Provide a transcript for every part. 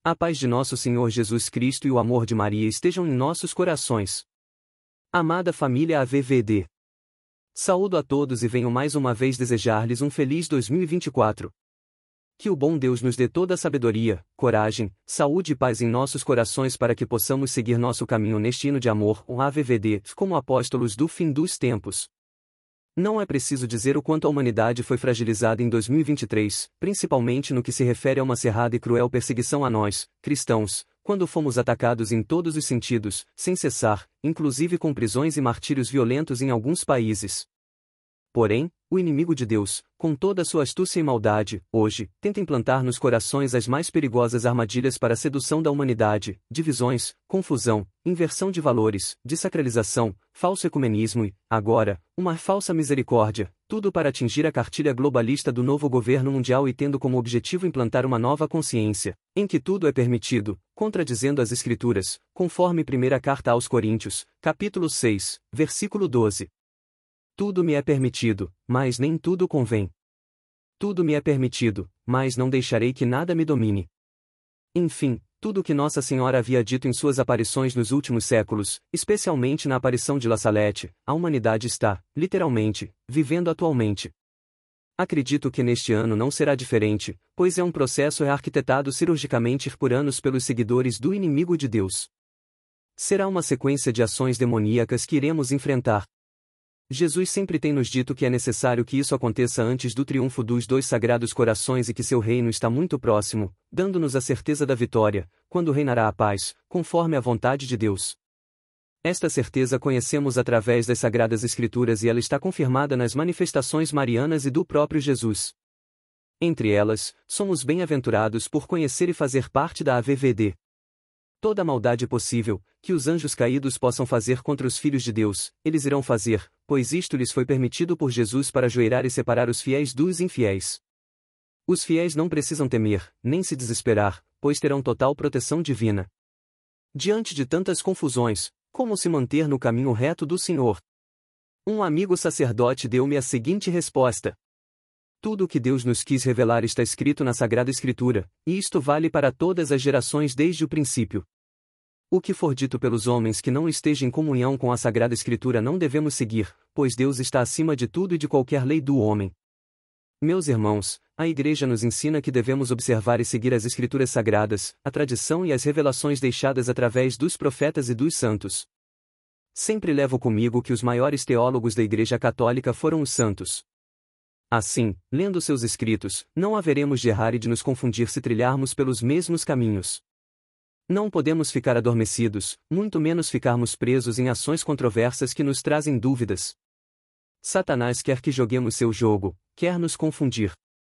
A paz de nosso Senhor Jesus Cristo e o amor de Maria estejam em nossos corações. Amada família AVVD. Saúdo a todos e venho mais uma vez desejar-lhes um feliz 2024. Que o bom Deus nos dê toda a sabedoria, coragem, saúde e paz em nossos corações para que possamos seguir nosso caminho neste hino de amor, um AVVD, como apóstolos do fim dos tempos. Não é preciso dizer o quanto a humanidade foi fragilizada em 2023, principalmente no que se refere a uma cerrada e cruel perseguição a nós, cristãos, quando fomos atacados em todos os sentidos, sem cessar, inclusive com prisões e martírios violentos em alguns países. Porém, o inimigo de Deus, com toda a sua astúcia e maldade, hoje, tenta implantar nos corações as mais perigosas armadilhas para a sedução da humanidade, divisões, confusão, inversão de valores, desacralização, falso ecumenismo e, agora, uma falsa misericórdia, tudo para atingir a cartilha globalista do novo governo mundial e tendo como objetivo implantar uma nova consciência, em que tudo é permitido, contradizendo as Escrituras, conforme primeira carta aos Coríntios, capítulo 6, versículo 12. Tudo me é permitido, mas nem tudo convém. Tudo me é permitido, mas não deixarei que nada me domine. Enfim, tudo o que Nossa Senhora havia dito em suas aparições nos últimos séculos, especialmente na aparição de La Salette, a humanidade está, literalmente, vivendo atualmente. Acredito que neste ano não será diferente, pois é um processo arquitetado cirurgicamente por anos pelos seguidores do inimigo de Deus. Será uma sequência de ações demoníacas que iremos enfrentar. Jesus sempre tem nos dito que é necessário que isso aconteça antes do triunfo dos dois sagrados corações e que seu reino está muito próximo, dando-nos a certeza da vitória, quando reinará a paz, conforme a vontade de Deus. Esta certeza conhecemos através das Sagradas Escrituras e ela está confirmada nas manifestações marianas e do próprio Jesus. Entre elas, somos bem-aventurados por conhecer e fazer parte da AVVD. Toda a maldade possível, que os anjos caídos possam fazer contra os filhos de Deus, eles irão fazer, pois isto lhes foi permitido por Jesus para ajoelhar e separar os fiéis dos infiéis. Os fiéis não precisam temer, nem se desesperar, pois terão total proteção divina. Diante de tantas confusões, como se manter no caminho reto do Senhor? Um amigo sacerdote deu-me a seguinte resposta: tudo o que Deus nos quis revelar está escrito na Sagrada Escritura, e isto vale para todas as gerações desde o princípio. O que for dito pelos homens que não esteja em comunhão com a Sagrada Escritura não devemos seguir, pois Deus está acima de tudo e de qualquer lei do homem. Meus irmãos, a Igreja nos ensina que devemos observar e seguir as Escrituras Sagradas, a tradição e as revelações deixadas através dos profetas e dos santos. Sempre levo comigo que os maiores teólogos da Igreja Católica foram os santos. Assim, lendo seus escritos, não haveremos de errar e de nos confundir se trilharmos pelos mesmos caminhos. Não podemos ficar adormecidos, muito menos ficarmos presos em ações controversas que nos trazem dúvidas. Satanás quer que joguemos seu jogo, quer nos confundir.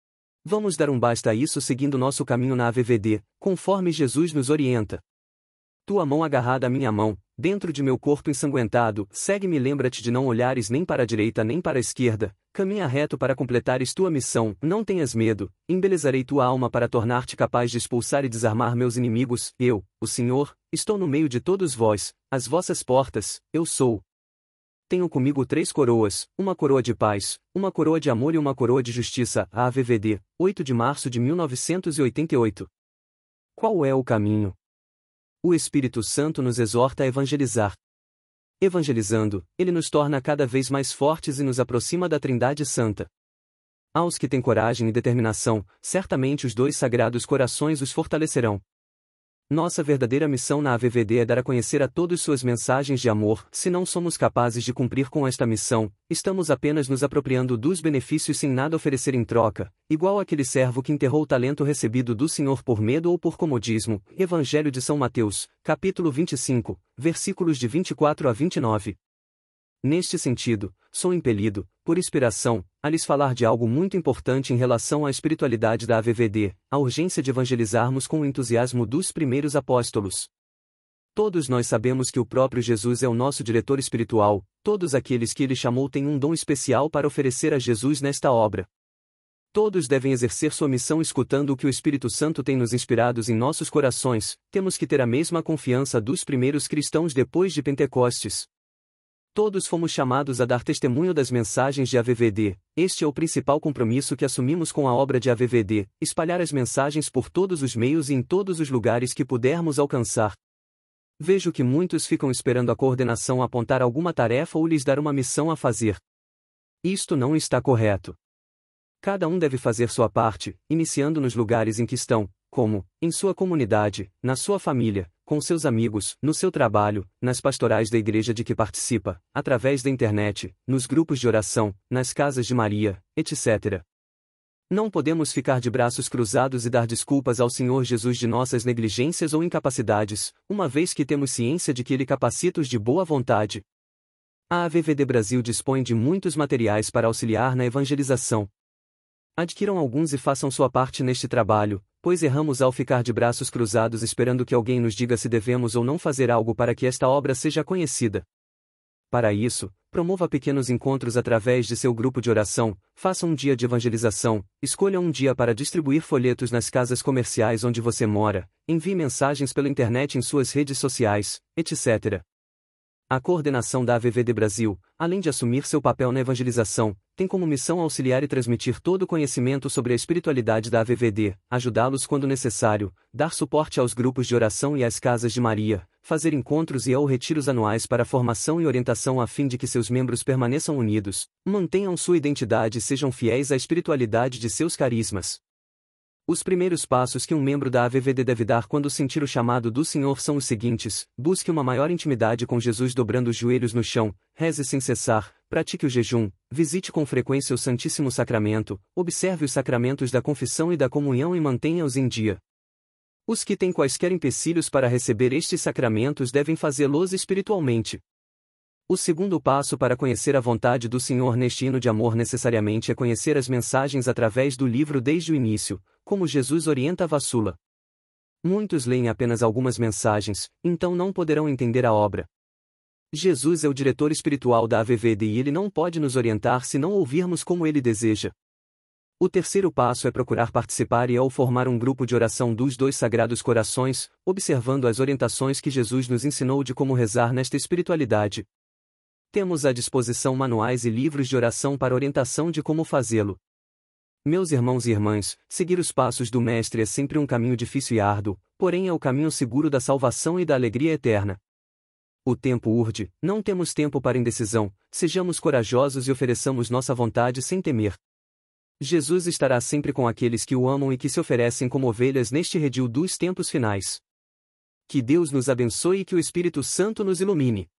Vamos dar um basta a isso seguindo nosso caminho na AVVD, conforme Jesus nos orienta. Tua mão agarrada à minha mão, dentro de meu corpo ensanguentado, segue-me e lembra-te de não olhares nem para a direita nem para a esquerda, caminha reto para completares tua missão, não tenhas medo, embelezarei tua alma para tornar-te capaz de expulsar e desarmar meus inimigos, eu, o Senhor, estou no meio de todos vós, as vossas portas, eu sou. Tenho comigo 3 coroas, uma coroa de paz, uma coroa de amor e uma coroa de justiça, a AVVD, 8 de março de 1988. Qual é o caminho? O Espírito Santo nos exorta a evangelizar. Evangelizando, ele nos torna cada vez mais fortes e nos aproxima da Trindade Santa. Aos que têm coragem e determinação, certamente os dois sagrados corações os fortalecerão. Nossa verdadeira missão na AVVD é dar a conhecer a todos suas mensagens de amor. Se não somos capazes de cumprir com esta missão, estamos apenas nos apropriando dos benefícios sem nada oferecer em troca, igual aquele servo que enterrou o talento recebido do Senhor por medo ou por comodismo. Evangelho de São Mateus, capítulo 25, versículos de 24 a 29. Neste sentido, sou impelido, por inspiração, a lhes falar de algo muito importante em relação à espiritualidade da AVVD, a urgência de evangelizarmos com o entusiasmo dos primeiros apóstolos. Todos nós sabemos que o próprio Jesus é o nosso diretor espiritual, todos aqueles que ele chamou têm um dom especial para oferecer a Jesus nesta obra. Todos devem exercer sua missão escutando o que o Espírito Santo tem nos inspirados em nossos corações. Temos que ter a mesma confiança dos primeiros cristãos depois de Pentecostes. Todos fomos chamados a dar testemunho das mensagens de AVVD. Este é o principal compromisso que assumimos com a obra de AVVD, espalhar as mensagens por todos os meios e em todos os lugares que pudermos alcançar. Vejo que muitos ficam esperando a coordenação apontar alguma tarefa ou lhes dar uma missão a fazer. Isto não está correto. Cada um deve fazer sua parte, iniciando nos lugares em que estão, como, em sua comunidade, na sua família, com seus amigos, no seu trabalho, nas pastorais da igreja de que participa, através da internet, nos grupos de oração, nas casas de Maria, etc. Não podemos ficar de braços cruzados e dar desculpas ao Senhor Jesus de nossas negligências ou incapacidades, uma vez que temos ciência de que Ele capacita os de boa vontade. A AVVD Brasil dispõe de muitos materiais para auxiliar na evangelização. Adquiram alguns e façam sua parte neste trabalho, pois erramos ao ficar de braços cruzados esperando que alguém nos diga se devemos ou não fazer algo para que esta obra seja conhecida. Para isso, promova pequenos encontros através de seu grupo de oração, faça um dia de evangelização, escolha um dia para distribuir folhetos nas casas comerciais onde você mora, envie mensagens pela internet em suas redes sociais, etc. A coordenação da AVVD Brasil, além de assumir seu papel na evangelização, tem como missão auxiliar e transmitir todo o conhecimento sobre a espiritualidade da AVVD, ajudá-los quando necessário, dar suporte aos grupos de oração e às casas de Maria, fazer encontros e ou retiros anuais para formação e orientação a fim de que seus membros permaneçam unidos, mantenham sua identidade e sejam fiéis à espiritualidade de seus carismas. Os primeiros passos que um membro da AVVD deve dar quando sentir o chamado do Senhor são os seguintes: busque uma maior intimidade com Jesus dobrando os joelhos no chão, reze sem cessar, pratique o jejum, visite com frequência o Santíssimo Sacramento, observe os sacramentos da confissão e da comunhão e mantenha-os em dia. Os que têm quaisquer empecilhos para receber estes sacramentos devem fazê-los espiritualmente. O segundo passo para conhecer a vontade do Senhor neste hino de amor necessariamente é conhecer as mensagens através do livro desde o início, como Jesus orienta a Vassula. Muitos leem apenas algumas mensagens, então não poderão entender a obra. Jesus é o diretor espiritual da AVVD e ele não pode nos orientar se não ouvirmos como ele deseja. O terceiro passo é procurar participar e ao formar um grupo de oração dos dois Sagrados Corações, observando as orientações que Jesus nos ensinou de como rezar nesta espiritualidade. Temos à disposição manuais e livros de oração para orientação de como fazê-lo. Meus irmãos e irmãs, seguir os passos do Mestre é sempre um caminho difícil e árduo, porém é o caminho seguro da salvação e da alegria eterna. O tempo urge, não temos tempo para indecisão, sejamos corajosos e ofereçamos nossa vontade sem temer. Jesus estará sempre com aqueles que o amam e que se oferecem como ovelhas neste redil dos tempos finais. Que Deus nos abençoe e que o Espírito Santo nos ilumine.